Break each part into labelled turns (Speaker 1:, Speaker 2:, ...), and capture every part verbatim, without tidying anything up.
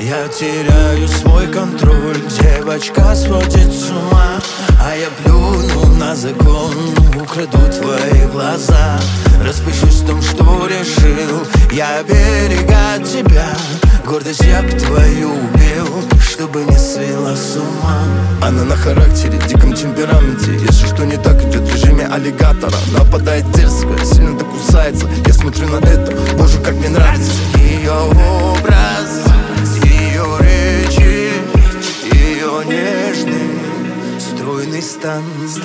Speaker 1: Я теряю свой контроль, девочка сводит с ума. А я плюну на закон, украду твои глаза. Распишусь в том, что решил я оберегать тебя. Гордость я б твою убил, чтобы не свела с ума.
Speaker 2: Она на характере, диком темпераменте. Если что не так, идет в режиме аллигатора. Нападает дерзко, сильно так кусается. Я смотрю на это, боже, как мне нравится.
Speaker 1: Ее образ, ее речи, ее нежный стройный стан.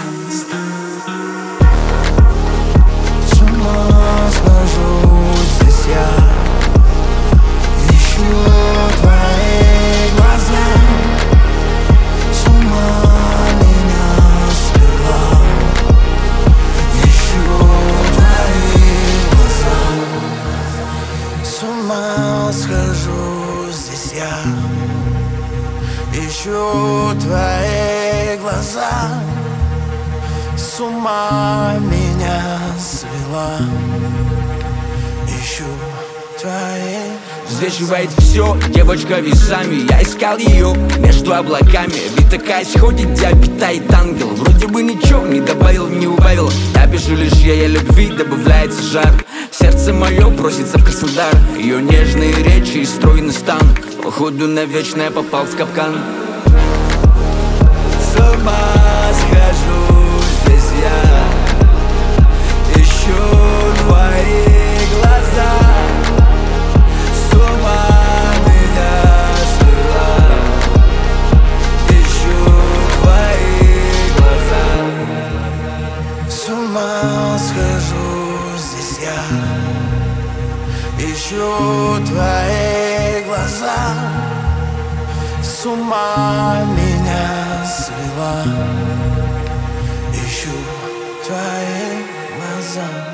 Speaker 1: С ума схожу здесь я, ищу твои глаза. С ума меня свела, ищу твои глаза. С ума схожу здесь я, ищу твои глаза. С ума меня свела, ищу твои.
Speaker 3: Взвешивает все, девочка весами. Я искал ее между облаками. Ведь такая сходит, где питает ангел. Вроде бы ничего не добавил, не убавил. Я пишу лишь ей о любви, добавляется жар. Сердце мое просится в Краснодар. Ее нежные речи и стройный стан. Походу навечно я попал в капкан.
Speaker 1: С ума схожу здесь я, ищу твои глаза. С ума меня свела, ищу твои глаза. С ума схожу здесь я, ищу твои глаза. С ума меня свела, ищу твои глаза.